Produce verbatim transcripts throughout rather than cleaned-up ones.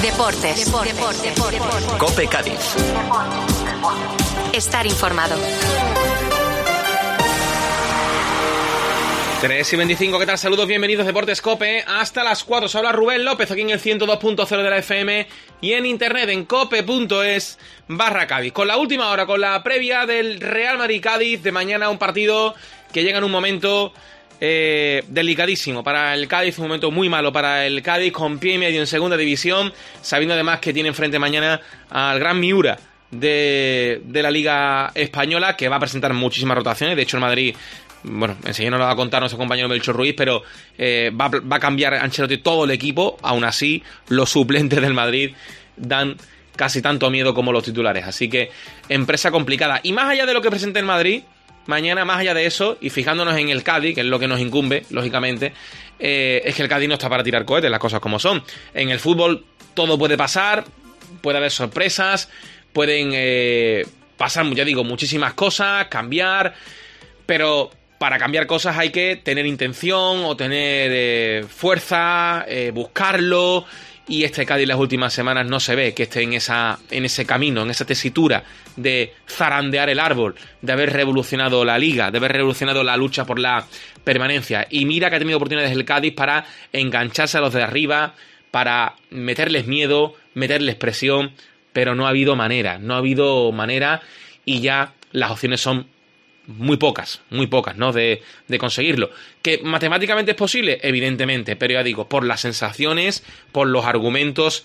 Deportes. Deportes. Deportes. Deportes. COPE Cádiz. Estar informado. tres y veinticinco, ¿qué tal? Saludos, bienvenidos Deportes COPE. Hasta las cuatro os habla Rubén López, aquí en el ciento dos punto cero de la F M y en internet en cope punto es barra Cádiz. Con la última hora, con la previa del Real Madrid-Cádiz de mañana, un partido que llega en un momento eh, delicadísimo para el Cádiz, un momento muy malo para el Cádiz, con pie y medio en segunda división, sabiendo además que tiene enfrente mañana al gran Miura de, de la Liga Española, que va a presentar muchísimas rotaciones. De hecho, el Madrid... Bueno, enseguida nos lo va a contar nuestro compañero Melchor Ruiz, pero eh, va, va a cambiar Ancelotti todo el equipo. Aún así, los suplentes del Madrid dan casi tanto miedo como los titulares. Así que, empresa complicada. Y más allá de lo que presente el Madrid, mañana, más allá de eso, y fijándonos en el Cádiz, que es lo que nos incumbe, lógicamente, eh, es que el Cádiz no está para tirar cohetes, las cosas como son. En el fútbol todo puede pasar, puede haber sorpresas, pueden eh, pasar, ya digo, muchísimas cosas, cambiar, pero... Para cambiar cosas hay que tener intención o tener eh, fuerza, eh, buscarlo, y este Cádiz las últimas semanas no se ve que esté en, esa, en ese camino, en esa tesitura de zarandear el árbol, de haber revolucionado la Liga, de haber revolucionado la lucha por la permanencia. Y mira que ha tenido oportunidades el Cádiz para engancharse a los de arriba, para meterles miedo, meterles presión, pero no ha habido manera, no ha habido manera y ya las opciones son muy pocas, muy pocas, ¿no? De, de conseguirlo. ¿Que matemáticamente es posible? Evidentemente, pero ya digo, por las sensaciones, por los argumentos,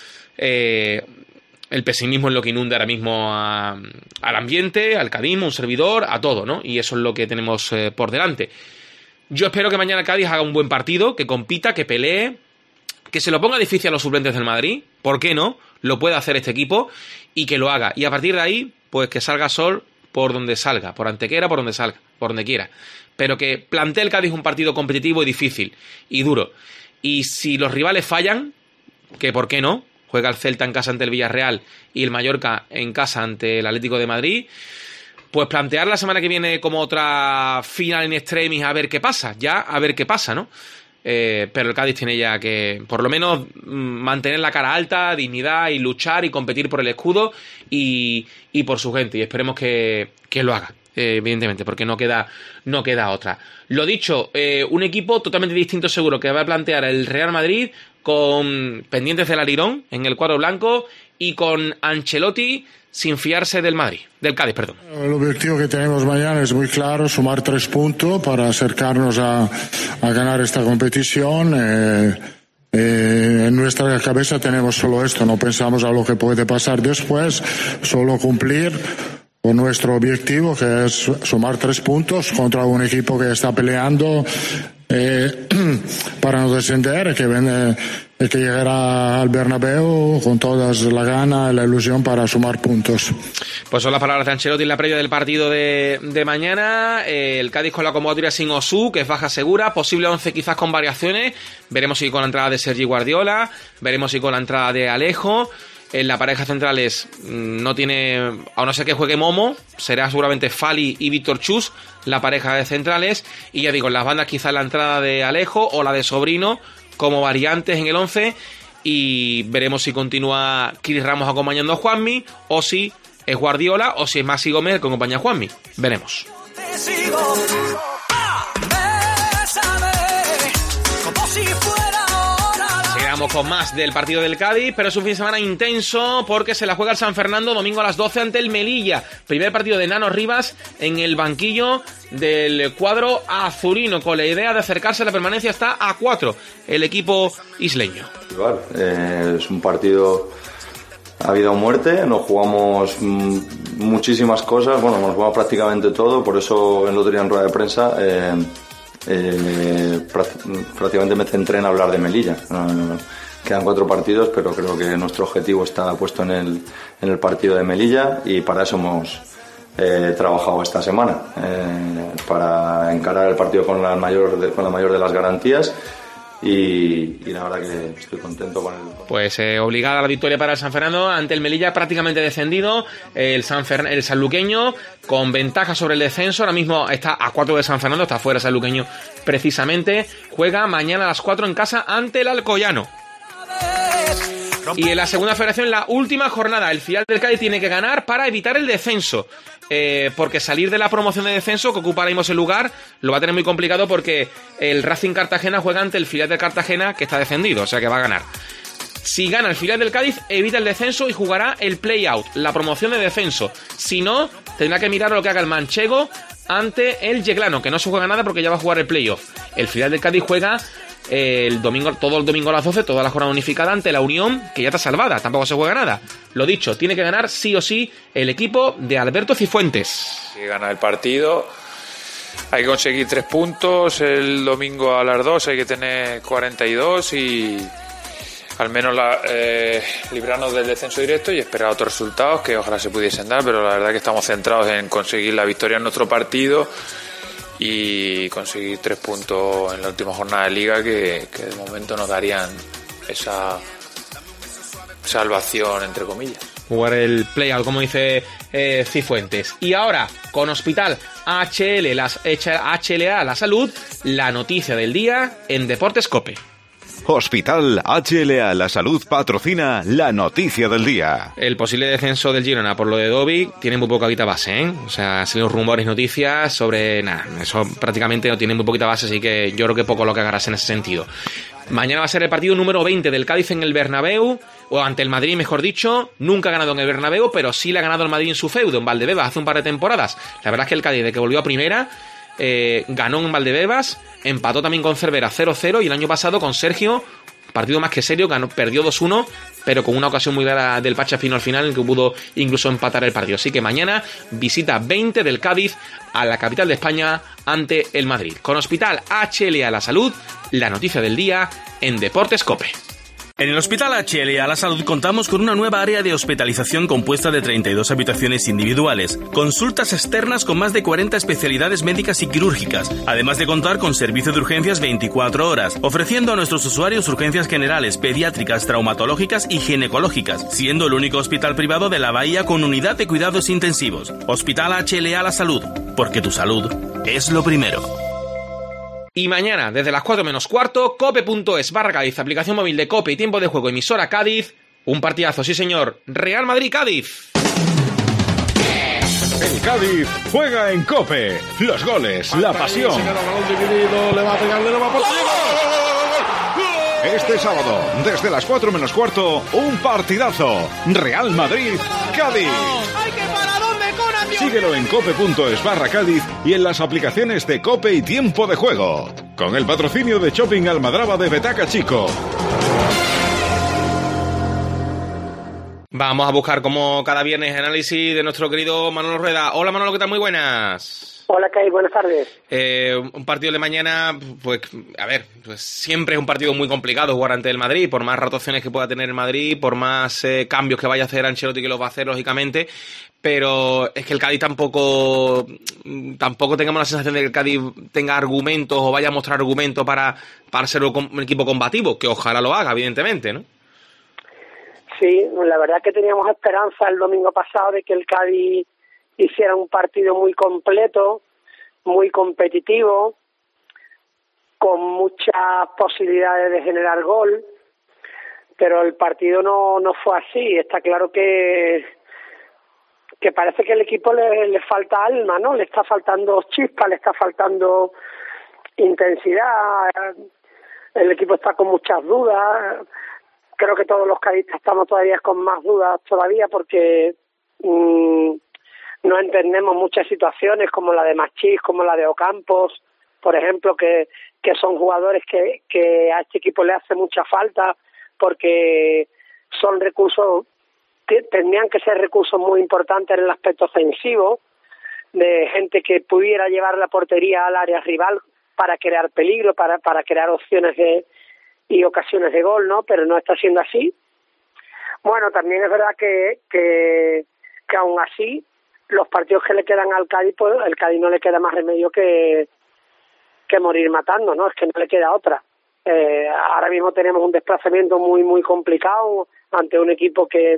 eh, el pesimismo es lo que inunda ahora mismo a, al ambiente, al cadismo, un servidor, a todo, ¿no? Y eso es lo que tenemos eh, por delante. Yo espero que mañana Cádiz haga un buen partido, que compita, que pelee, que se lo ponga difícil a los suplentes del Madrid, ¿por qué no? Lo puede hacer este equipo, y que lo haga. Y a partir de ahí, pues que salga sol por donde salga, por Antequera, por donde salga, por donde quiera. Pero que plantee el Cádiz un partido competitivo y difícil, y duro. Y si los rivales fallan, que por qué no, juega el Celta en casa ante el Villarreal y el Mallorca en casa ante el Atlético de Madrid, pues plantear la semana que viene como otra final in extremis a ver qué pasa, ya a ver qué pasa, ¿no? Eh, pero el Cádiz tiene ya que, por lo menos, mantener la cara alta, dignidad y luchar y competir por el escudo y, y por su gente. Y esperemos que, que lo haga, eh, evidentemente, porque no queda, no queda otra. Lo dicho, eh, un equipo totalmente distinto seguro que va a plantear el Real Madrid con pendientes del Alirón en el cuadro blanco y con Ancelotti sin fiarse del Madrid, del Cádiz, perdón. El objetivo que tenemos mañana es muy claro, sumar tres puntos para acercarnos a, a ganar esta competición. Eh, eh, en nuestra cabeza tenemos solo esto, no pensamos a lo que puede pasar después, solo cumplir con nuestro objetivo, que es sumar tres puntos contra un equipo que está peleando eh, para no descender, que viene, que llegará al Bernabéu con todas la gana y la ilusión para sumar puntos. Pues son las palabras de Ancelotti en la previa del partido de, de mañana. Eh, el Cádiz con la convocatoria sin Osu, que es baja segura, posible once quizás con variaciones. Veremos si con la entrada de Sergi Guardiola, veremos si con la entrada de Alejo. En la pareja centrales no tiene, a no ser que juegue Momo, será seguramente Fali y Víctor Chus la pareja de centrales, y ya digo, en las bandas quizás la entrada de Alejo o la de Sobrino como variantes en el once, y veremos si continúa Chris Ramos acompañando a Juanmi, o si es Guardiola, o si es Maxi Gómez el que acompaña a Juanmi. Veremos. Seguiremos con más del partido del Cádiz, pero es un fin de semana intenso porque se la juega el San Fernando domingo a las doce ante el Melilla. Primer partido de Nano Rivas en el banquillo del cuadro azulino, con la idea de acercarse a la permanencia. Está a cuatro el equipo isleño. Igual, eh, es un partido a vida o muerte, nos jugamos mm, muchísimas cosas, bueno, nos jugamos prácticamente todo, por eso el otro día en rueda de prensa eh, eh, prácticamente me centré en hablar de Melilla. No, no, no. Quedan cuatro partidos, pero creo que nuestro objetivo está puesto en el, en el partido de Melilla, y para eso hemos eh, trabajado esta semana, eh, para encarar el partido con la mayor de, con la mayor de las garantías. Y, y la verdad que estoy contento con el... Pues eh, obligada la victoria para el San Fernando ante el Melilla, prácticamente descendido. El, San Fer... el sanluqueño con ventaja sobre el descenso. Ahora mismo está a cuatro de San Fernando, está fuera sanluqueño precisamente. Juega mañana a las cuatro en casa ante el Alcoyano. Y en la segunda federación, la última jornada, el filial del Cádiz tiene que ganar para evitar el descenso. Eh, porque salir de la promoción de descenso, que ocupa ahora mismo ese lugar, lo va a tener muy complicado porque el Racing Cartagena juega ante el filial del Cartagena, que está descendido, o sea que va a ganar. Si gana el filial del Cádiz, evita el descenso y jugará el play-out, la promoción de descenso. Si no, tendrá que mirar lo que haga el manchego ante el Yeclano, que no se juega nada porque ya va a jugar el play-off. El filial del Cádiz juega el domingo, todo el domingo a las doce, toda la jornada unificada ante la Unión, que ya está salvada, tampoco se juega nada. Lo dicho, tiene que ganar sí o sí el equipo de Alberto Cifuentes. Si gana el partido, hay que conseguir tres puntos. El domingo a las dos hay que tener cuarenta y dos y al menos la, eh, librarnos del descenso directo y esperar otros resultados que ojalá se pudiesen dar, pero la verdad que estamos centrados en conseguir la victoria en nuestro partido y conseguir tres puntos en la última jornada de liga que, que de momento nos darían esa salvación, entre comillas. Jugar el play-out, como dice eh, Cifuentes. Y ahora, con Hospital H L, las, H L A La Salud, la noticia del día en Deportes COPE. Hospital H L A La Salud patrocina la noticia del día. El posible descenso del Girona por lo de Dobby tiene muy poca base, ¿eh? O sea, han sido rumores, noticias sobre... Nada, eso prácticamente no tiene muy poquita base, así que yo creo que poco lo que agarras en ese sentido. Mañana va a ser el partido número veinte del Cádiz en el Bernabéu, o ante el Madrid, mejor dicho. Nunca ha ganado en el Bernabéu, pero sí le ha ganado el Madrid en su feudo, en Valdebebas, hace un par de temporadas. La verdad es que el Cádiz, de que volvió a primera... Eh, ganó en Valdebebas, empató también con Cervera cero cero y el año pasado con Sergio, partido más que serio, ganó, perdió dos uno, pero con una ocasión muy clara del Pachafino al final en que pudo incluso empatar el partido. Así que mañana visita veinte del Cádiz a la capital de España ante el Madrid. Con Hospital H L A La Salud, la noticia del día en Deportes COPE. En el Hospital H L A La Salud contamos con una nueva área de hospitalización compuesta de treinta y dos habitaciones individuales, consultas externas con más de cuarenta especialidades médicas y quirúrgicas, además de contar con servicio de urgencias veinticuatro horas, ofreciendo a nuestros usuarios urgencias generales, pediátricas, traumatológicas y ginecológicas, siendo el único hospital privado de la Bahía con unidad de cuidados intensivos. Hospital H L A La Salud, porque tu salud es lo primero. Y mañana, desde las cuatro menos cuarto, cope.es barra Cádiz, aplicación móvil de Cope y tiempo de juego, emisora Cádiz. Un partidazo, sí señor. Real Madrid-Cádiz. El Cádiz juega en Cope. Los goles, la pasión. Este sábado, desde las cuatro menos cuarto, un partidazo. Real Madrid-Cádiz. Síguelo en cope.es barra Cádiz y en las aplicaciones de Cope y Tiempo de Juego. Con el patrocinio de Shopping Almadraba de Betaca Chico. Vamos a buscar, como cada viernes, análisis de nuestro querido Manolo Rueda. Hola Manolo, ¿qué tal? Muy buenas. Hola, Kai, buenas tardes. Eh, un partido de mañana, pues, a ver, pues siempre es un partido muy complicado jugar ante el Madrid, por más rotaciones que pueda tener el Madrid, por más eh, cambios que vaya a hacer Ancelotti, que los va a hacer, lógicamente, pero es que el Cádiz tampoco, tampoco tengamos la sensación de que el Cádiz tenga argumentos o vaya a mostrar argumentos para, para ser un equipo combativo, que ojalá lo haga, evidentemente, ¿no? Sí, la verdad que teníamos esperanza el domingo pasado de que el Cádiz hiciera un partido muy completo, muy competitivo, con muchas posibilidades de generar gol, pero el partido no, no fue así. Está claro que que parece que al equipo le, le falta alma, ¿no? Le está faltando chispa, le está faltando intensidad, el equipo está con muchas dudas. Creo que todos los cadistas estamos todavía con más dudas todavía porque mmm, no entendemos muchas situaciones como la de Machís, como la de Ocampos, por ejemplo, que, que son jugadores que, que a este equipo le hace mucha falta porque son recursos, que tendrían que ser recursos muy importantes en el aspecto ofensivo, de gente que pudiera llevar la portería al área rival para crear peligro, para, para crear opciones de y ocasiones de gol, ¿no? Pero no está siendo así. Bueno, también es verdad que, que, que aún así los partidos que le quedan al Cádiz, pues el Cádiz no le queda más remedio que, que morir matando, ¿no? Es que no le queda otra. Eh, ahora mismo tenemos un desplazamiento muy, muy complicado ante un equipo que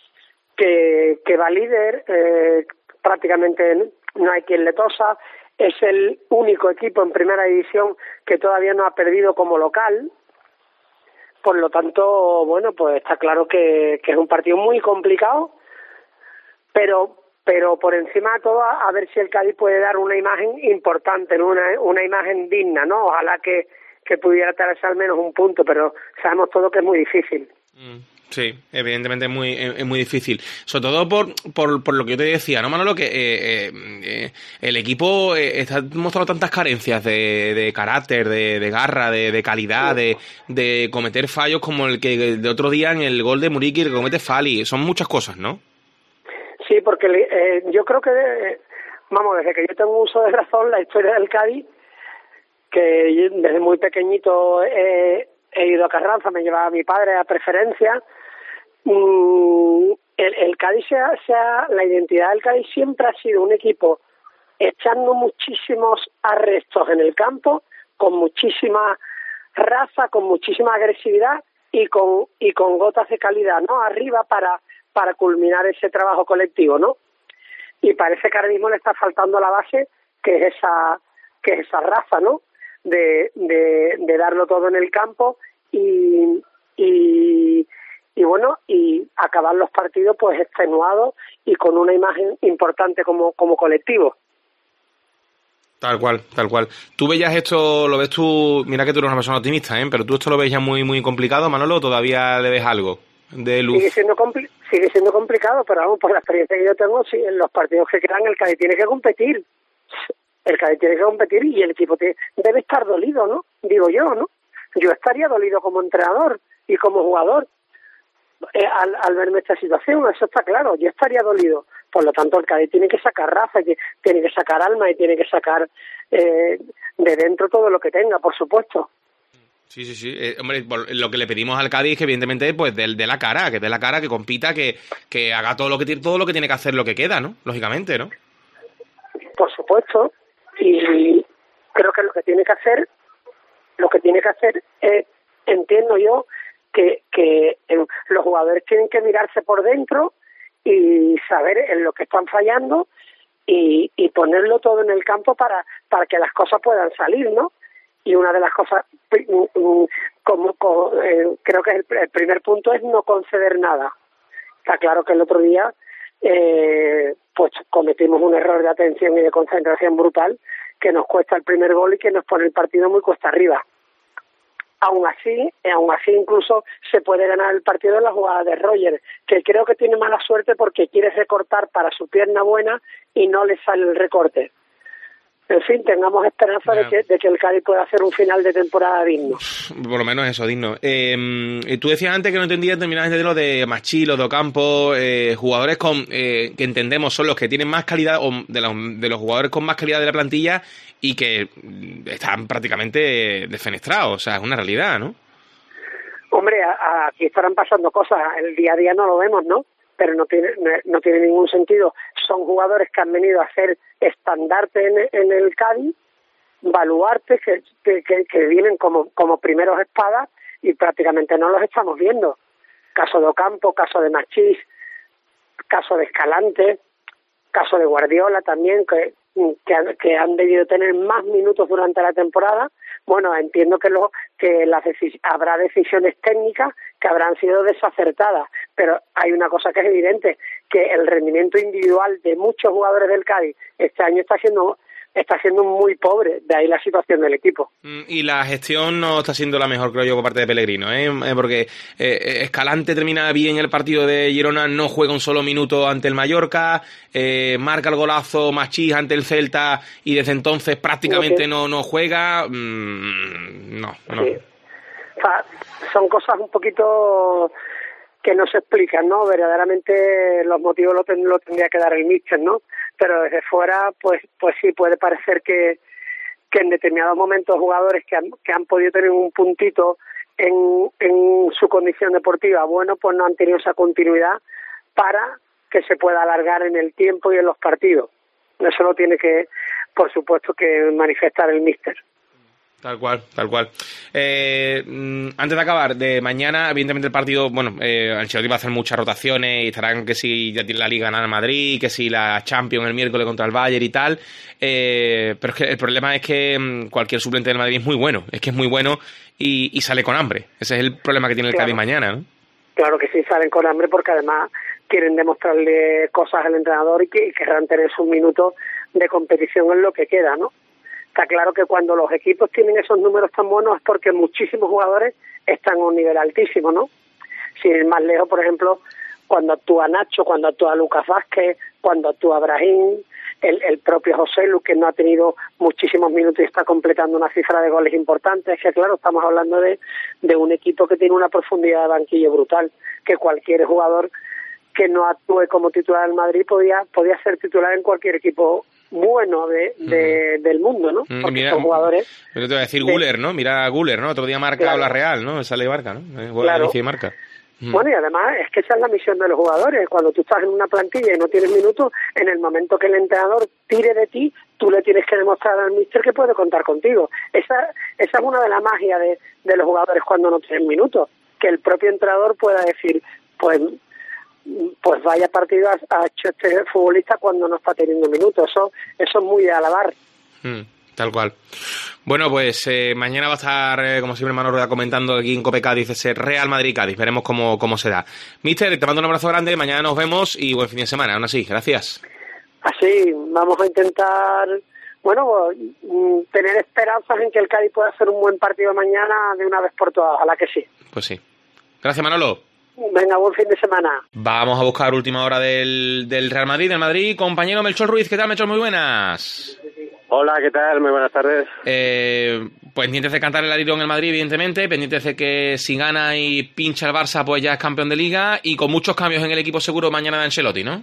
que, que va líder, eh, prácticamente no hay quien le tosa, es el único equipo en primera división que todavía no ha perdido como local, Por lo tanto, bueno, pues está claro que, que es un partido muy complicado, pero pero por encima de todo a, a ver si el Cádiz puede dar una imagen importante, ¿no? una, una imagen digna, ¿no? Ojalá que, que pudiera traerse al menos un punto, pero sabemos todo que es muy difícil. Sí, evidentemente es muy, es muy difícil. Sobre todo por, por, por lo que yo te decía, ¿no, Manolo? Que eh, eh, el equipo eh, está mostrando tantas carencias de, de carácter, de, de garra, de, de calidad, de, de cometer fallos como el que de otro día en el gol de Muriqui que comete Fali. Son muchas cosas, ¿no? Sí, porque eh, yo creo que, eh, vamos, desde que yo tengo uso de razón, la historia del Cádiz, que desde muy pequeñito eh, he ido a Carranza, me llevaba mi padre a preferencia. Mm, el, el Cádiz, sea, sea, la identidad del Cádiz siempre ha sido un equipo echando muchísimos arrestos en el campo, con muchísima raza, con muchísima agresividad y con y con gotas de calidad, ¿no? Arriba para para culminar ese trabajo colectivo, ¿no? Y parece que ahora mismo le está faltando la base, que es esa que es esa raza, ¿no? De, de, de darlo todo en el campo y, y y bueno, y acabar los partidos pues extenuados y con una imagen importante como, como colectivo. Tal cual, tal cual. ¿Tú veías esto, lo ves tú, mira que tú eres una persona optimista, ¿eh? Pero tú esto lo ves ya muy muy complicado, Manolo, ¿o todavía le ves algo de luz? Sigue siendo compli- sigue siendo complicado, pero vamos, por la experiencia que yo tengo, sí, en los partidos que quedan el Cádiz tiene que competir. El Cádiz tiene que competir y el equipo te, debe estar dolido, ¿no? Digo yo, ¿no? Yo estaría dolido como entrenador y como jugador eh, al, al verme esta situación, eso está claro, yo estaría dolido. Por lo tanto, el Cádiz tiene que sacar raza, que tiene que sacar alma y tiene que sacar eh, de dentro todo lo que tenga, por supuesto. Sí, sí, sí. Eh, hombre, lo que le pedimos al Cádiz es que evidentemente pues de, de la cara, que dé la cara, que compita, que, que haga todo lo que tiene, todo lo que tiene que hacer, lo que queda, ¿no? Lógicamente, ¿no? Por supuesto. Y creo que lo que tiene que hacer, lo que tiene que hacer es, entiendo yo, que, que eh, los jugadores tienen que mirarse por dentro y saber en lo que están fallando y, y ponerlo todo en el campo para, para que las cosas puedan salir, ¿no? Y una de las cosas, como, como eh, creo que el, el primer punto es no conceder nada. Está claro que el otro día eh, pues cometimos un error de atención y de concentración brutal que nos cuesta el primer gol y que nos pone el partido muy cuesta arriba. Aún así, aún así incluso se puede ganar el partido en la jugada de Roger, que creo que tiene mala suerte porque quiere recortar para su pierna buena y no le sale el recorte. En fin, tengamos esperanza yeah. de, que, de que el Cádiz pueda hacer un final de temporada digno. Por lo menos eso, digno. Eh, tú decías antes que no entendías terminabas de lo de Machilo, de Ocampo, eh, jugadores con eh, que entendemos son los que tienen más calidad, o de los, de los jugadores con más calidad de la plantilla y que están prácticamente defenestrados. O sea, es una realidad, ¿no? Hombre, a, a, aquí estarán pasando cosas. El día a día no lo vemos, ¿no? Pero no tiene no tiene ningún sentido. Son jugadores que han venido a hacer estandarte en, en el Cádiz, baluartes que, que, que vienen como, como primeros espadas y prácticamente no los estamos viendo. Caso de Ocampo, caso de Machís, caso de Escalante, caso de Guardiola también, que, que, han, que han debido tener más minutos durante la temporada. Bueno, entiendo que, lo, que las decis- habrá decisiones técnicas que habrán sido desacertadas, pero hay una cosa que es evidente, que el rendimiento individual de muchos jugadores del Cádiz este año está siendo está siendo muy pobre, de ahí la situación del equipo. Y la gestión no está siendo la mejor, creo yo, por parte de Pellegrino, ¿eh? Porque eh, Escalante termina bien el partido de Girona, no juega un solo minuto ante el Mallorca, eh, marca el golazo Machís ante el Celta y desde entonces prácticamente no, no juega. Mm, no, no. Sí. O sea, son cosas un poquito que no se explican, ¿no? Verdaderamente los motivos lo, ten, lo tendría que dar el míster, ¿no? Pero desde fuera, pues pues sí, puede parecer que, que en determinados momentos jugadores que han, que han podido tener un puntito en, en su condición deportiva, bueno, pues no han tenido esa continuidad para que se pueda alargar en el tiempo y en los partidos. Eso lo tiene que, por supuesto, que manifestar el míster. Tal cual, tal cual. Eh, antes de acabar, de mañana, evidentemente el partido, bueno, eh, Ancelotti va a hacer muchas rotaciones y estarán que si ya tiene la Liga ganada Madrid, que si la Champions el miércoles contra el Bayern y tal, eh, pero es que el problema es que cualquier suplente del Madrid es muy bueno, es que es muy bueno y, y sale con hambre. Ese es el problema que tiene el Claro. Cádiz mañana, ¿no? Claro que sí, salen con hambre porque además quieren demostrarle cosas al entrenador y que y querrán tener sus minutos de competición en lo que queda, ¿no? Está claro que cuando los equipos tienen esos números tan buenos es porque muchísimos jugadores están a un nivel altísimo, ¿no? Sin ir más lejos, por ejemplo, cuando actúa Nacho, cuando actúa Lucas Vázquez, cuando actúa Brahim, el, el propio José Lu, que no ha tenido muchísimos minutos y está completando una cifra de goles importante. Es que, claro, estamos hablando de, de un equipo que tiene una profundidad de banquillo brutal, que cualquier jugador que no actúe como titular del Madrid podía, podía ser titular en cualquier equipo bueno de, de mm. del mundo, ¿no? Porque Mira, son jugadores... Yo te voy a decir de, Guller, ¿no? Mira a Guller, ¿no? Otro día marca claro. la Real, ¿no? Sale de marca, ¿no? Claro. Y marca. Bueno, y además es que esa es la misión de los jugadores. Cuando tú estás en una plantilla y no tienes minutos, en el momento que el entrenador tire de ti, tú le tienes que demostrar al míster que puede contar contigo. Esa esa es una de las magias de, de los jugadores cuando no tienen minutos, que el propio entrenador pueda decir, pues pues vaya partido ha hecho este futbolista cuando no está teniendo minutos. Eso eso es muy de alabar. Mm. Tal cual. Bueno, pues eh, mañana va a estar, eh, como siempre, Manolo Rueda comentando aquí en Cope Cádiz ese Real Madrid-Cádiz. Veremos cómo, cómo se da. Mister, te mando un abrazo grande. Mañana nos vemos y buen fin de semana. Aún así, gracias. Así, vamos a intentar, bueno, tener esperanzas en que el Cádiz pueda hacer un buen partido mañana de una vez por todas. Ojalá que sí. Pues sí. Gracias, Manolo. Venga, buen fin de semana. Vamos a buscar última hora del, del Real Madrid, del Madrid. Compañero Melchor Ruiz, ¿qué tal, Melchor? Muy buenas. Hola, ¿qué tal? Muy buenas tardes. Eh, pues pendientes de cantar el aliro en el Madrid, evidentemente, pendientes de que si gana y pincha el Barça, pues ya es campeón de Liga, y con muchos cambios en el equipo seguro mañana de Ancelotti, ¿no?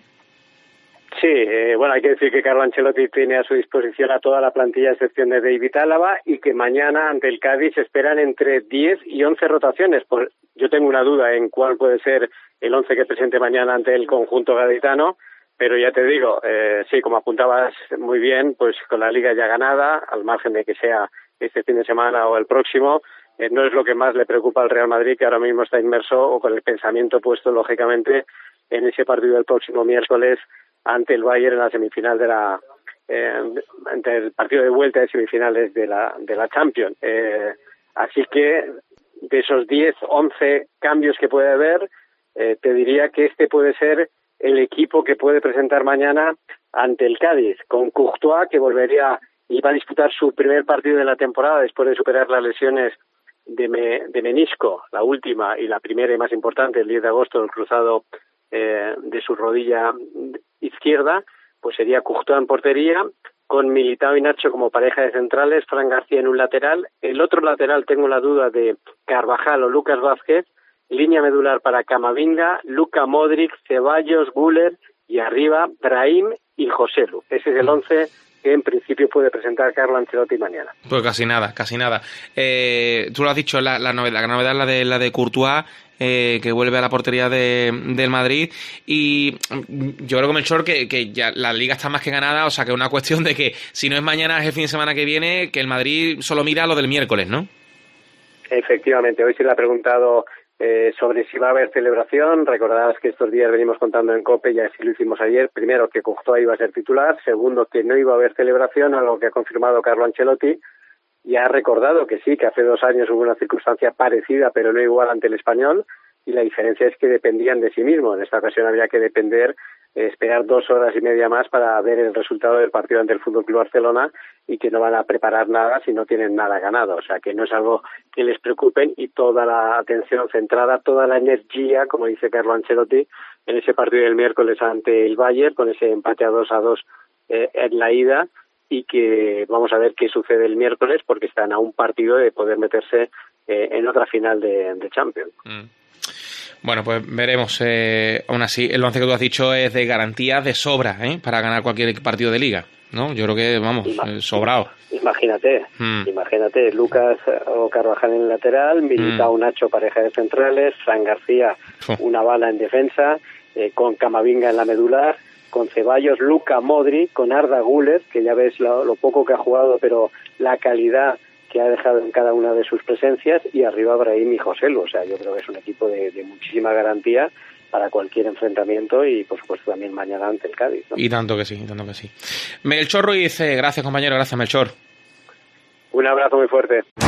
Sí, eh, bueno, hay que decir que Carlo Ancelotti tiene a su disposición a toda la plantilla, a excepción de David Álava, y que mañana ante el Cádiz se esperan entre diez y once rotaciones. Por, yo tengo una duda en cuál puede ser el once que presente mañana ante el conjunto gaditano. Pero ya te digo, eh, sí, como apuntabas muy bien, pues con la Liga ya ganada, al margen de que sea este fin de semana o el próximo, eh, no es lo que más le preocupa al Real Madrid, que ahora mismo está inmerso o con el pensamiento puesto, lógicamente, en ese partido del próximo miércoles ante el Bayern en la semifinal de la... Eh, ante el partido de vuelta de semifinales de la, de la Champions. Eh, así que de esos diez, once cambios que puede haber, eh, te diría que este puede ser el equipo que puede presentar mañana ante el Cádiz, con Courtois, que volvería y va a disputar su primer partido de la temporada después de superar las lesiones de, me, de menisco, la última y la primera y más importante, el diez de agosto, el cruzado eh, de su rodilla izquierda, pues sería Courtois en portería, con Militao y Nacho como pareja de centrales, Fran García en un lateral, el otro lateral tengo la duda de Carvajal o Lucas Vázquez, línea medular para Camavinga, Luka Modric, Ceballos, Güler y arriba Brahim y José Lu. Ese es el once que en principio puede presentar Carlo Ancelotti mañana. Pues casi nada, casi nada. Eh, tú lo has dicho, la, la novedad, la novedad es la de la de Courtois, eh, que vuelve a la portería de, del Madrid, y yo creo, Melchor, que, que ya la Liga está más que ganada, o sea que es una cuestión de que si no es mañana, es el fin de semana que viene, que el Madrid solo mira lo del miércoles, ¿no? Efectivamente, hoy se le ha preguntado Eh, sobre si va a haber celebración. Recordarás que estos días venimos contando en COPE, y así lo hicimos ayer, primero que Courtois iba a ser titular, segundo que no iba a haber celebración, algo que ha confirmado Carlo Ancelotti, y ha recordado que sí, que hace dos años hubo una circunstancia parecida pero no igual ante el Español, y la diferencia es que dependían de sí mismos. En esta ocasión habría que depender, eh, esperar dos horas y media más para ver el resultado del partido ante el Fútbol Club Barcelona, y que no van a preparar nada si no tienen nada ganado. O sea, que no es algo que les preocupen, y toda la atención centrada, toda la energía, como dice Carlo Ancelotti, en ese partido del miércoles ante el Bayern, con ese empate a dos a dos eh, en la ida, y que vamos a ver qué sucede el miércoles, porque están a un partido de poder meterse eh, en otra final de, de Champions. Mm. Bueno, pues veremos. Eh, aún así, el once que tú has dicho es de garantía de sobra, ¿eh? Para ganar cualquier partido de Liga, ¿no? Yo creo que, vamos, eh, sobrado. Imagínate, mm. imagínate, Lucas o Carvajal en el lateral, Militao, mm. Nacho, pareja de centrales, Fran García, oh. una bala en defensa, eh, con Camavinga en la medular, con Ceballos, Luka Modric, con Arda Güler, que ya ves lo, lo poco que ha jugado, pero la calidad que ha dejado en cada una de sus presencias, y arriba Brahim y José Lu. O sea, yo creo que es un equipo de, de muchísima garantía para cualquier enfrentamiento, y por supuesto también mañana ante el Cádiz, ¿no? Y tanto que sí, tanto que sí. Melchor Ruiz, gracias compañero, gracias Melchor. Un abrazo muy fuerte.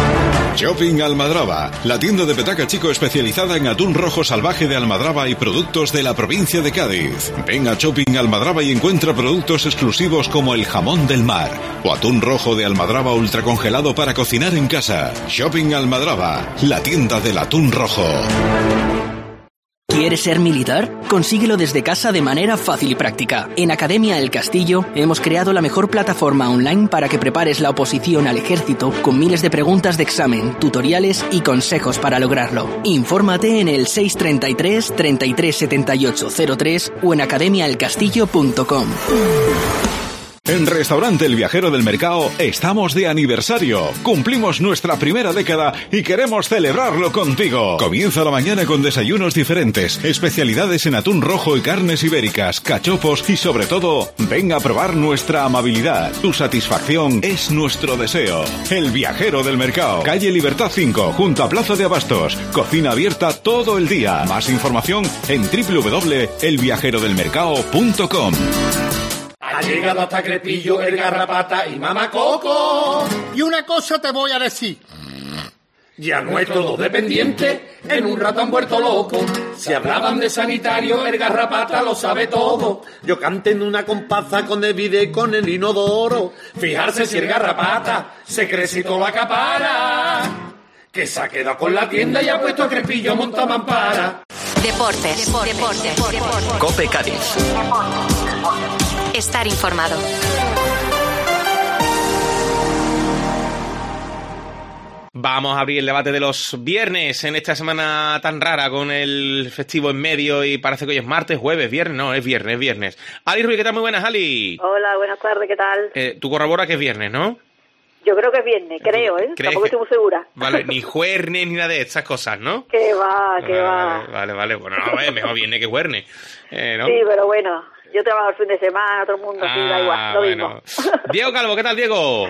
Shopping Almadraba, la tienda de petaca chico especializada en atún rojo salvaje de Almadraba y productos de la provincia de Cádiz. Ven a Shopping Almadraba y encuentra productos exclusivos como el jamón del mar o atún rojo de Almadraba ultracongelado para cocinar en casa. Shopping Almadraba, la tienda del atún rojo. ¿Quieres ser militar? Consíguelo desde casa de manera fácil y práctica. En Academia El Castillo hemos creado la mejor plataforma online para que prepares la oposición al ejército con miles de preguntas de examen, tutoriales y consejos para lograrlo. Infórmate en el seis treinta y tres, treinta y tres setenta y ocho cero tres o en academia el castillo punto com. En Restaurante El Viajero del Mercado estamos de aniversario. Cumplimos nuestra primera década y queremos celebrarlo contigo. Comienza la mañana con desayunos diferentes, especialidades en atún rojo y carnes ibéricas, cachopos y sobre todo, ven a probar nuestra amabilidad. Tu satisfacción es nuestro deseo. El Viajero del Mercado, calle Libertad cinco, junto a Plaza de Abastos. Cocina abierta todo el día. Más información en doble u doble u doble u punto el viajero del mercado punto com. Ha llegado hasta Crepillo el Garrapata y Mamá Coco. Y una cosa te voy a decir. Ya nuestros dos dependientes en un rato han vuelto locos. Si hablaban de sanitario, el Garrapata lo sabe todo. Yo canté en una comparsa con el bidet y con el inodoro. Fijarse si el Garrapata se creció la capara. Que se ha quedado con la tienda y ha puesto a Crepillo monta mampara. Deportes. Deportes. Deportes. Deportes. Cope Cádiz. Estar informado. Vamos a abrir el debate de los viernes en esta semana tan rara con el festivo en medio y parece que hoy es martes, jueves, viernes, no, es viernes, es viernes. Ali Ruiz, ¿qué tal? Muy buenas, Ali. Hola, buenas tardes, ¿qué tal? Eh, tú corroboras que es viernes, ¿no? Yo creo que es viernes, creo, ¿eh? Tampoco que... estoy muy segura. Vale, ni jueves ni nada de estas cosas, ¿no? Que va, que vale, va. Vale, vale, bueno, no, es mejor viernes que jueves, eh, ¿no? Sí, pero bueno, yo trabajo el fin de semana, todo el mundo, ah, sí, da igual, lo bueno. mismo. Diego Calvo, ¿qué tal, Diego?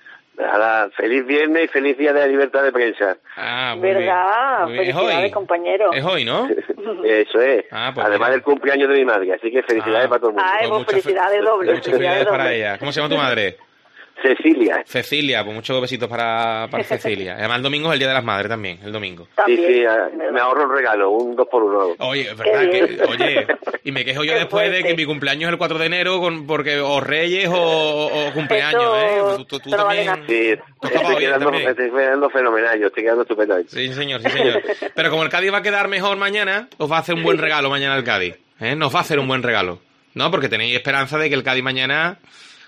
Nada, feliz viernes y feliz día de la libertad de prensa. Ah, muy ¿verdad? bien. Muy bien. Felicidades, compañero. Es hoy, ¿no? Eso es. Ah, pues además bien. del cumpleaños de mi madre, así que felicidades ah, para todo el mundo. Ah, pues felicidades fe- dobles. Muchas felicidades dobles. para ella. ¿Cómo se llama tu madre? Cecilia. Cecilia, pues muchos besitos para, para Cecilia. Además el domingo es el Día de las Madres también, el domingo. Sí, sí, me ahorro un regalo, un dos por uno. Oye, es verdad que, oye, y me quejo yo Qué después fuerte. de que mi cumpleaños es el cuatro de enero, con, porque o Reyes o, o cumpleaños, Eso- ¿eh? Tú, tú eso no vale también... Sí, Tú estoy estabas bien quedando, también. estoy quedando fenomenal, yo estoy quedando estupendo. Sí, señor, sí, señor. Pero como el Cádiz va a quedar mejor mañana, os va a hacer un buen regalo mañana el Cádiz. ¿eh? Nos va a hacer un buen regalo. ¿No? Porque tenéis esperanza de que el Cádiz mañana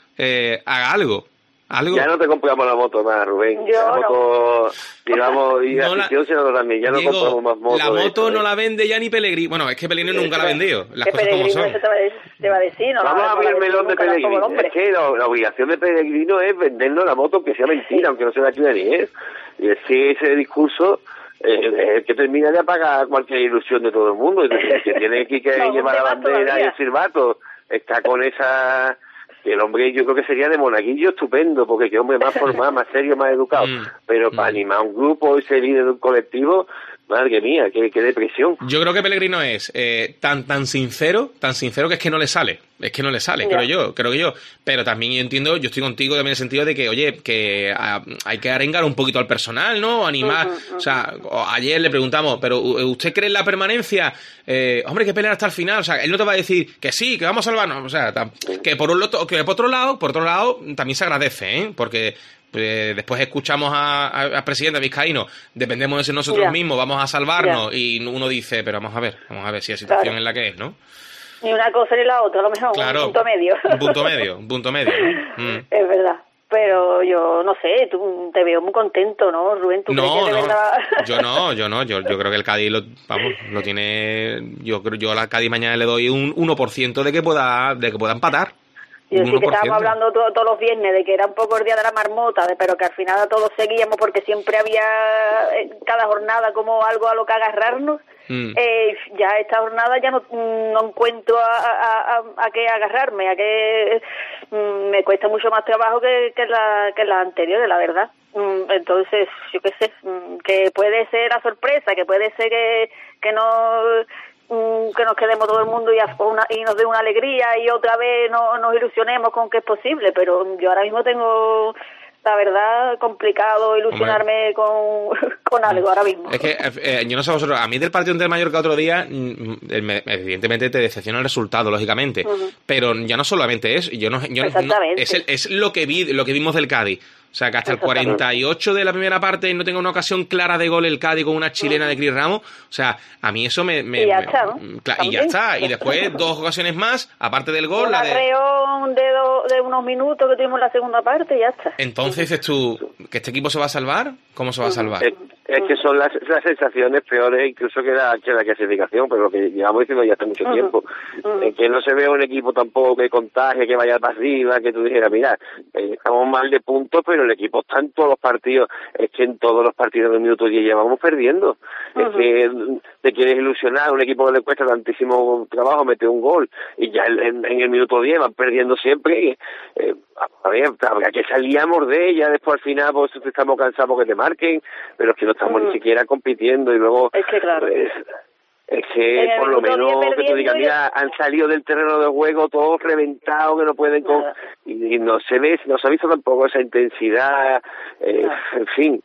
eh, haga algo. ¿Algo? Ya no te compramos la moto más, Rubén. Yo la no. moto, digamos, y No la la- afición se nos también, ya no Diego, compramos más motos. la de moto esto, no ¿eh? la vende ya ni Pellegrini. Bueno, es que Pellegrini nunca la ha vendido. Las Que cosas como Pellegrino, son. eso te va a decir, te va a decir, no Vamos la- a no la abrir el melón de nunca tampoco el Pellegrino. hombre. Es que la, la obligación de Pellegrino es vendernos la moto que sea mentira, aunque no se la quiera ni él. Y es que ese discurso eh, es el que termina de apagar cualquier ilusión de todo el mundo. Es decir, que tiene que, que No, llevar la un tema bandera y todavía. el silbato. Está con esa... que el hombre yo creo que sería de monaguillo estupendo, porque qué hombre más formal, más serio, más educado. Mm, Pero para mm. animar a un grupo y ser líder de un colectivo, madre mía, qué, qué depresión. Yo creo que Pellegrino es eh, tan tan sincero, tan sincero que es que no le sale. Es que no le sale, Ya. creo yo, creo que yo. Pero también yo entiendo, yo estoy contigo también en el sentido de que, oye, que a, hay que arengar un poquito al personal, ¿no? Animar. Ujú, ujú. O sea, o- ayer le preguntamos, ¿pero u- usted cree en la permanencia? Eh, hombre, hay que pelear hasta el final. O sea, él no te va a decir que sí, que vamos a salvarnos. O sea, tam- que por un loto, que por otro lado, por otro lado, también se agradece, ¿eh? Porque pues, después escuchamos a- a- al presidente vizcaíno, dependemos de nosotros Ya. mismos, vamos a salvarnos, y uno dice, pero vamos a ver, vamos a ver si la situación Claro. es la que es, ¿no? Ni una cosa ni la otra, a lo mejor, Claro. un punto medio. Un punto medio, un punto medio. ¿no? Mm. Es verdad. Pero yo no sé, tú te veo muy contento, ¿no, Rubén? ¿Tú crees No, que de no, verdad? yo no, yo no, yo, yo creo que el Cádiz lo, vamos, lo tiene, yo creo, yo al Cádiz mañana le doy un uno por ciento de que pueda, de que pueda empatar. Yo Un sí que uno por ciento. estábamos hablando to- todos los viernes de que era un poco el día de la marmota, de- pero que al final a todos seguíamos porque siempre había eh, cada jornada como algo a lo que agarrarnos. Mm. Eh, ya esta jornada ya no, no encuentro a, a, a, a qué agarrarme, a qué mm, me cuesta mucho más trabajo que, que la que las anteriores, la verdad. Mm, entonces, yo qué sé, mm, que puede ser la sorpresa, que puede ser que, que no mm, que nos quedemos todo el mundo y, a- una, y nos dé una alegría y otra vez no, nos ilusionemos con que es posible, pero yo ahora mismo tengo la verdad, complicado ilusionarme con, con algo ahora mismo. Es que, eh, yo no sé vosotros, a mí del partido del Mallorca otro día, mm, me, evidentemente te decepciona el resultado, lógicamente, uh-huh. pero ya no solamente es, yo no, yo Exactamente. No, es, el, es lo que vi, lo que vimos del Cádiz. O sea, que hasta el cuarenta y ocho de la primera parte no tenga una ocasión clara de gol el Cádiz con una chilena uh-huh. de Cris Ramos. O sea, a mí eso me... me y ya me, está, ¿no? Cla- y ya está. Y después dos ocasiones más, aparte del gol. Un la de... arreón de, do, de unos minutos que tuvimos en la segunda parte y ya está. Entonces dices tú, ¿que este equipo se va a salvar? ¿Cómo se va a salvar? Es, es que son las, las sensaciones peores incluso que la, que la clasificación, pero lo que llevamos diciendo ya hace mucho uh-huh. tiempo. Uh-huh. Es que no se ve un equipo tampoco que contagie, que vaya para arriba, que tú dijeras, mira, eh, estamos mal de puntos, pero el equipo está en todos los partidos. Es que en todos los partidos del minuto diez llevamos perdiendo. Uh-huh. Es que te quieres ilusionar, un equipo que le cuesta tantísimo trabajo meter un gol y ya en, en el minuto diez van perdiendo siempre. Y, eh, a ver, habrá que salir a morder, ya después al final pues estamos cansados porque te marquen, pero es que no estamos uh-huh. ni siquiera compitiendo y luego... Es que claro... Pues, es que por lo menos que tú digas, mira, han salido del terreno de juego todos reventados, que no pueden con... y, y no se ve, no se ha visto tampoco esa intensidad, eh, en fin,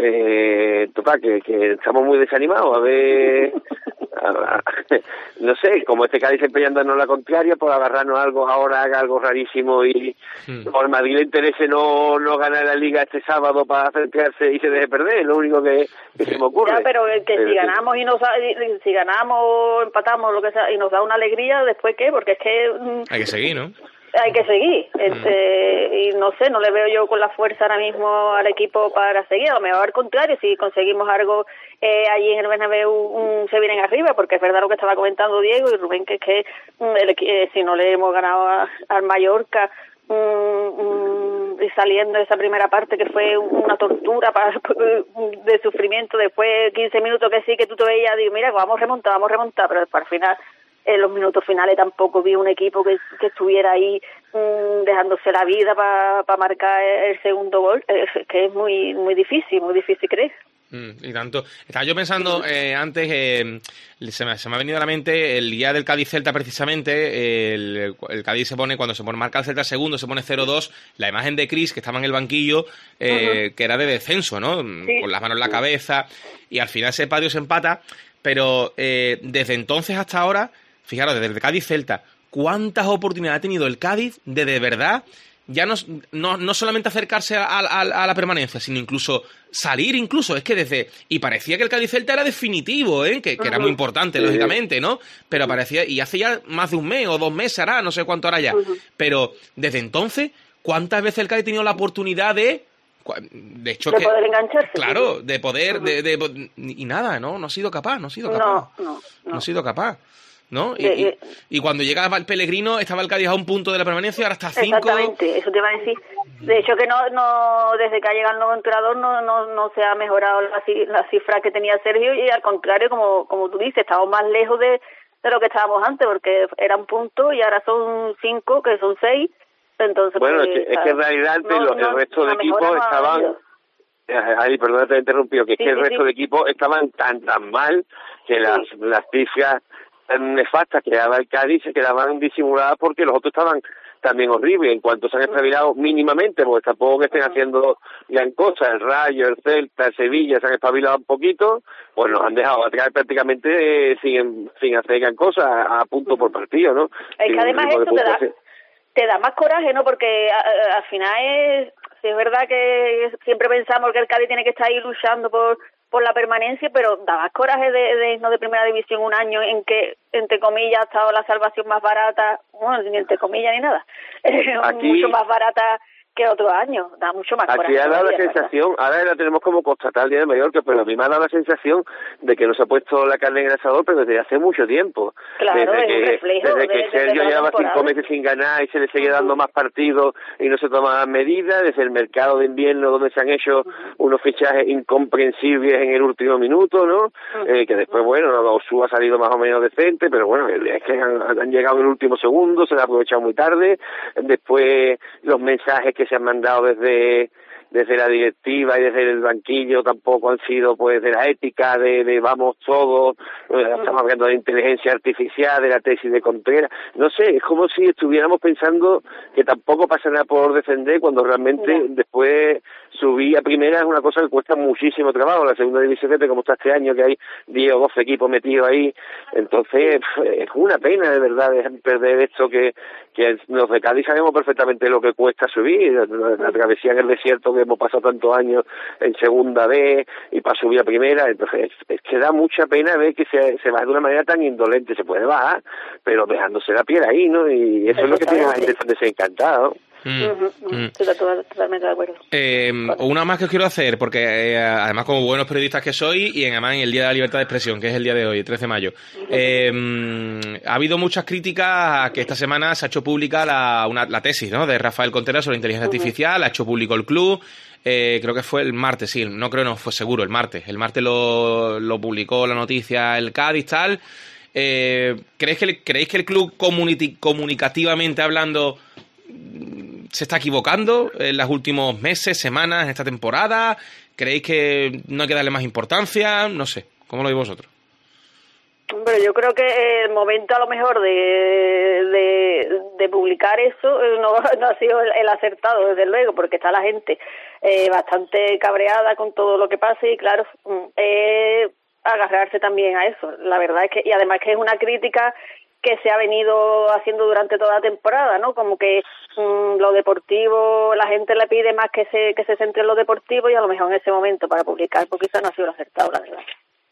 eh, toca que, que estamos muy desanimados, a ver, a, a, no sé, como este Cádiz empeñándonos la contraria, por agarrarnos algo ahora, haga algo rarísimo y hmm. por Madrid le interese no, no ganar la Liga este sábado para centrarse y se deje perder, es lo único que, que se me ocurre. Ya, pero que pero, si ganamos y nos si ganamos ganamos, empatamos, lo que sea, y nos da una alegría, ¿después qué? Porque es que... Mm, hay que seguir, ¿no? Hay que seguir. Este, mm. Y no sé, no le veo yo con la fuerza ahora mismo al equipo para seguir. A lo mejor al contrario, si conseguimos algo eh, allí en el Bernabéu, um, se vienen arriba, porque es verdad lo que estaba comentando Diego y Rubén, que es que um, el, eh, si no le hemos ganado a, al Mallorca... Um, um, y saliendo de esa primera parte que fue una tortura para, de sufrimiento, después quince minutos que sí que tú te veías, digo, mira, vamos a remontar, vamos a remontar, pero después al final, en los minutos finales tampoco vi un equipo que, que estuviera ahí um, dejándose la vida para pa marcar el segundo gol, es que es muy muy difícil, muy difícil creer. Mm, y tanto. Estaba yo pensando eh, antes, eh, se, me, se me ha venido a la mente el día del Cádiz-Celta precisamente, el, el Cádiz se pone, cuando se pone marca el Celta segundo, se pone cero dos, la imagen de Cris, que estaba en el banquillo, eh, uh-huh. que era de descenso, ¿no? Sí. Con las manos en la cabeza, y al final ese patio se empata, pero eh, desde entonces hasta ahora, fijaros, desde el Cádiz-Celta, ¿cuántas oportunidades ha tenido el Cádiz de de verdad... ya no, no, no solamente acercarse a, a, a la permanencia, sino incluso salir incluso, es que desde... Y parecía que el Cádiz-Celta era definitivo, ¿eh? Que, que era muy importante, uh-huh. lógicamente, ¿no? Pero parecía... Y hace ya más de un mes o dos meses hará, no sé cuánto hará ya. Uh-huh. Pero desde entonces, ¿cuántas veces el Cádiz ha tenido la oportunidad de... De hecho, de que, poder engancharse. Claro, de poder... Uh-huh. de, de, y nada, ¿no? No ha sido capaz, no ha sido capaz. No, no, no. No ha sido capaz. ¿No? Y, de, y, y cuando llegaba el Pellegrino estaba el Cádiz a un punto de la permanencia, ahora está a cinco. Exactamente, eso te iba a decir. De hecho que no, no desde que ha llegado el nuevo entrenador no, no, no se ha mejorado la, la cifra que tenía Sergio y al contrario, como, como tú dices, estamos más lejos de, de lo que estábamos antes porque era un punto y ahora son cinco, que son seis. Entonces, bueno, pues, es, que, es que en realidad no, los, no, el resto de equipos estaban... Ay, perdón, te he interrumpido, que es sí, que el sí, resto sí. de equipos estaban tan tan mal que las, sí. las cifras nefastas que daba el Cádiz se quedaban disimuladas porque los otros estaban también horribles en cuanto se han espabilado mínimamente, porque tampoco que estén haciendo gran cosa, el Rayo, el Celta, el Sevilla se han espabilado un poquito, pues nos han dejado atrás prácticamente eh, sin, sin hacer gran cosa, a, a punto por partido, ¿no? Es que sin además esto te da, te da más coraje, ¿no? Porque a, a, al final es, sí, es verdad que siempre pensamos que el Cádiz tiene que estar ahí luchando por por la permanencia, pero da más coraje de, de irnos de primera división un año en que, entre comillas, ha estado la salvación más barata, bueno, ni entre comillas ni nada, Aquí, mucho más barata que otros años, da mucho más coraje. Aquí ha dado la sensación, ahora la tenemos como constatar el día de Mallorca, pero a mí me ha dado la sensación de que nos ha puesto la carne en el asador, pero desde hace mucho tiempo. Claro, desde es que, un reflejo. Desde que de, Sergio de llevaba cinco meses sin ganar y se le seguía dando uh-huh. más partidos y no se tomaban medidas, desde el mercado de invierno donde se han hecho uh-huh. unos fichajes incomprensibles en el último minuto, ¿no? Uh-huh. Eh, que después, bueno, Osu ha salido más o menos decente, pero bueno, es que han, han llegado en el último segundo, se le ha aprovechado muy tarde, después los mensajes que se han mandado desde de desde la directiva y desde el banquillo tampoco han sido pues de la ética, de, de vamos todos, estamos hablando de inteligencia artificial, de la tesis de Contreras, no sé, es como si estuviéramos pensando que tampoco pasa nada por defender cuando realmente no. Después subir a primera es una cosa que cuesta muchísimo trabajo, la segunda división como está este año que hay diez o doce equipos metidos ahí, entonces es una pena de verdad perder esto que, que los de Cádiz sabemos perfectamente lo que cuesta subir, la, la travesía en el desierto que hemos pasado tantos años en segunda B y para subir a primera, entonces es, es que da mucha pena ver que se, se baja de una manera tan indolente, se puede bajar, pero dejándose la piel ahí, ¿no? Y eso es lo que tiene la gente tan desencantada, ¿no? Mm, mm. Estoy totalmente de acuerdo. Eh, una más que os quiero hacer, porque eh, además como buenos periodistas que soy, y además en el Día de la Libertad de Expresión, que es el día de hoy, el trece de mayo, eh, ha habido muchas críticas a que esta semana se ha hecho pública la, una, la tesis, ¿no?, de Rafael Contreras sobre inteligencia uh-huh. artificial, ha hecho público el club, eh, creo que fue el martes, sí, no creo, no, fue seguro el martes, el martes lo, lo publicó la noticia el Cádiz, tal. Eh, ¿creéis, que, ¿Creéis que el club comuniti- comunicativamente hablando se está equivocando en los últimos meses, semanas, esta temporada? ¿Creéis que no hay que darle más importancia? No sé, ¿cómo lo veis vosotros? Hombre, yo creo que el momento a lo mejor de, de, de publicar eso no, no ha sido el, el acertado, desde luego, porque está la gente eh, bastante cabreada con todo lo que pasa y claro, eh, agarrarse también a eso. La verdad es que, y además que es una crítica que se ha venido haciendo durante toda la temporada, ¿no? Como que mmm, lo deportivo, la gente le pide más que se que se centre en lo deportivo y a lo mejor en ese momento para publicar, porque quizá no ha sido lo acertado, la verdad.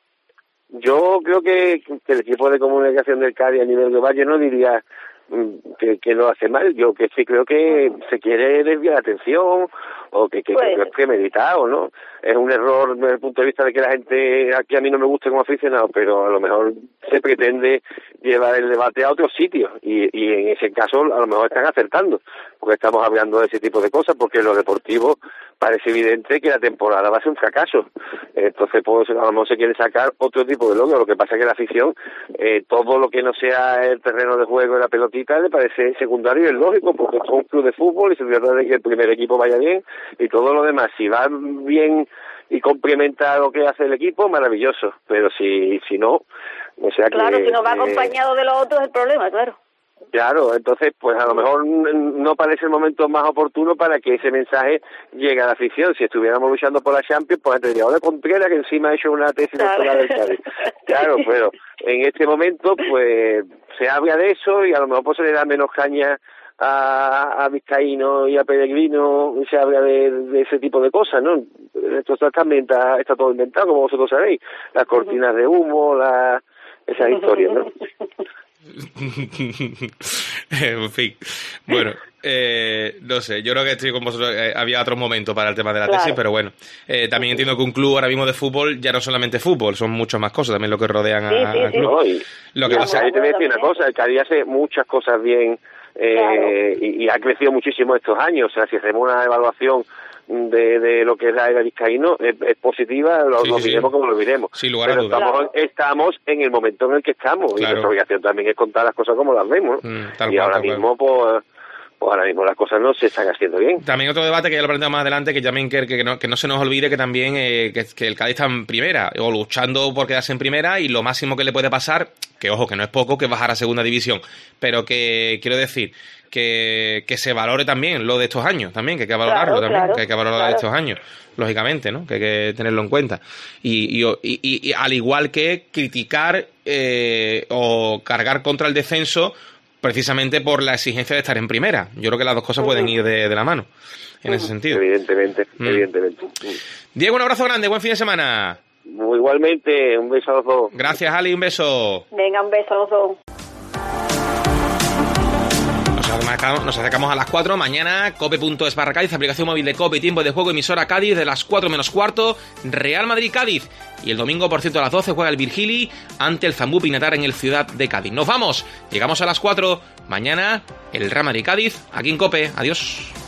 Yo creo que, que el equipo de comunicación del Cádiz a nivel global, yo no diría que, que lo hace mal, yo que sí creo que uh-huh. se quiere desviar la atención o que, que, que, que es premeditado, ¿no? Es un error desde el punto de vista de que la gente, aquí a mí no me gusta como aficionado, pero a lo mejor se pretende llevar el debate a otros sitios y, y en ese caso a lo mejor están acertando, porque estamos hablando de ese tipo de cosas, porque en lo deportivo parece evidente que la temporada va a ser un fracaso. Entonces, pues, a lo mejor se quiere sacar otro tipo de logro. Lo que pasa es que la afición, eh, todo lo que no sea el terreno de juego de la pelotita, le parece secundario y es lógico, porque es un club de fútbol y se trata de que el primer equipo vaya bien y todo lo demás, si va bien y complementa lo que hace el equipo, maravilloso. Pero si si no, o sea claro, que... si no va eh, acompañado de los otros, el problema, claro. Claro, entonces, pues a lo mejor no parece el momento más oportuno para que ese mensaje llegue a la afición. Si estuviéramos luchando por la Champions, pues tendría ahora Contreras, que encima ha hecho una tesis doctoral del Cádiz. Claro, pero en este momento, pues se habla de eso y a lo mejor pues, se le da menos caña a, a Vizcaíno y a Pellegrino, y se habla de, de ese tipo de cosas, ¿no? Esto está, también está, está todo inventado, como vosotros sabéis. Las cortinas de humo, la, esas historias, ¿no? En fin, bueno, eh, no sé, yo creo que estoy con vosotros, eh, había otro momento para el tema de la claro. tesis, pero bueno, eh, también entiendo que un club ahora mismo de fútbol ya no solamente fútbol, son muchas más cosas también lo que rodean a, sí, sí, al club. No, y, lo que y pasa ahí te voy a decir una cosa, el Cádiz hace muchas cosas bien eh, claro. y, y ha crecido muchísimo estos años, o sea, si hacemos una evaluación de, de lo que es la era Vizcaíno es, es positiva, lo, sí, lo sí, miremos sí. como lo miremos. Sin lugar pero a dudas. Estamos, estamos en el momento en el que estamos claro. y nuestra obligación también es contar las cosas como las vemos. Mm, y cual, ahora mismo, pues, pues ahora mismo las cosas no se están haciendo bien. También otro debate que ya lo planteamos más adelante, que también que, que, no, que no se nos olvide que también eh, que, que el Cádiz está en primera, o luchando por quedarse en primera, y lo máximo que le puede pasar, que ojo, que no es poco, que bajar a segunda división, pero que quiero decir que, que se valore también lo de estos años, también, que hay que valorarlo claro, también, claro, que hay que valorarlo claro. de estos años, lógicamente, ¿no? Que hay que tenerlo en cuenta. Y, y, y, y al igual que criticar eh, o cargar contra el descenso precisamente por la exigencia de estar en primera. Yo creo que las dos cosas uh-huh. pueden ir de, de la mano, en uh-huh. ese sentido. Evidentemente, mm. evidentemente. Diego, un abrazo grande, buen fin de semana. Igualmente, un beso a los dos. Gracias, Ali, un beso. Venga, un beso a los dos. Nos acercamos a las cuatro, mañana cope.es barra Cádiz, aplicación móvil de Cope, tiempo de juego, emisora Cádiz, de las cuatro menos cuarto, Real Madrid-Cádiz. Y el domingo, por cierto, a las doce juega el Virgili ante el Zambú Pinatar en el Ciudad de Cádiz. ¡Nos vamos! Llegamos a las cuatro, mañana el Real Madrid-Cádiz, aquí en Cope. Adiós.